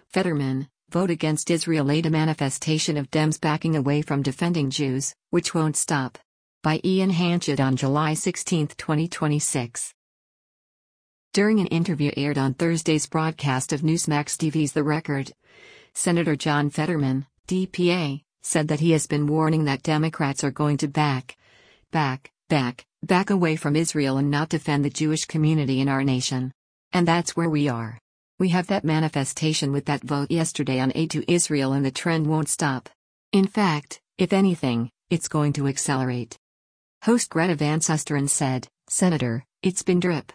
Fetterman, vote against Israel aid, a manifestation of Dems backing away from defending Jews, which won't stop. By Ian Hanchett on July 16, 2026. During an interview aired on Thursday's broadcast of Newsmax TV's The Record, Senator John Fetterman, DPA, said that he has been warning that Democrats are going to back away from Israel and not defend the Jewish community in our nation. And that's where we are. We have that manifestation with that vote yesterday on aid to Israel, and the trend won't stop. In fact, if anything, it's going to accelerate. Host Greta Van Susteren said, "Senator, it's been drip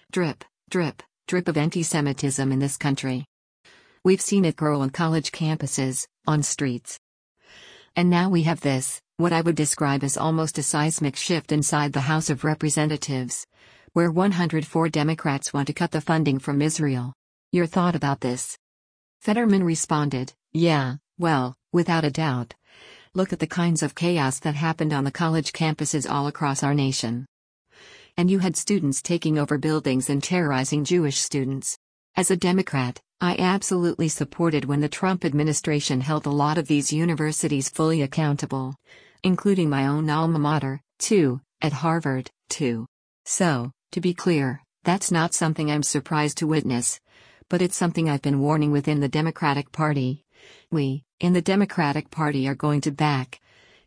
of anti-Semitism in this country. We've seen it grow on college campuses, on streets. And now we have this, what I would describe as almost a seismic shift inside the House of Representatives, where 104 Democrats want to cut the funding from Israel. Your thought about this?" Fetterman responded, "Yeah, well, without a doubt. Look at the kinds of chaos that happened on the college campuses all across our nation. And you had students taking over buildings and terrorizing Jewish students. As a Democrat, I absolutely supported when the Trump administration held a lot of these universities fully accountable, including my own alma mater, too, at Harvard, too. So, to be clear, that's not something I'm surprised to witness, but it's something I've been warning within the Democratic Party. We, in the Democratic Party, are going to back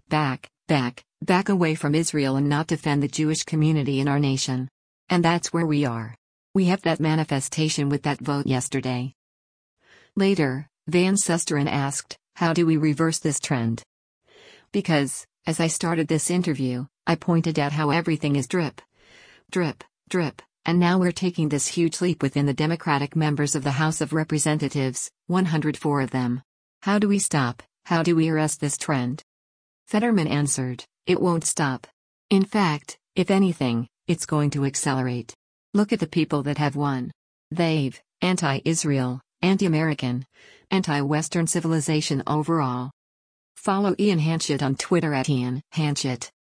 away from Israel and not defend the Jewish community in our nation. And that's where we are. We have that manifestation with that vote yesterday." Later, Van Susteren asked, "How do we reverse this trend?" Because, as I started this interview, I pointed out how everything is drip, and now we're taking this huge leap within the Democratic members of the House of Representatives, 104 of them. How do we stop? How do we arrest this trend? Fetterman answered, "It won't stop. In fact, if anything, it's going to accelerate. Look at the people that have won. They've, anti-Israel, anti-American, anti-Western civilization overall." Follow Ian Hanchett on Twitter at Ian Hanchett.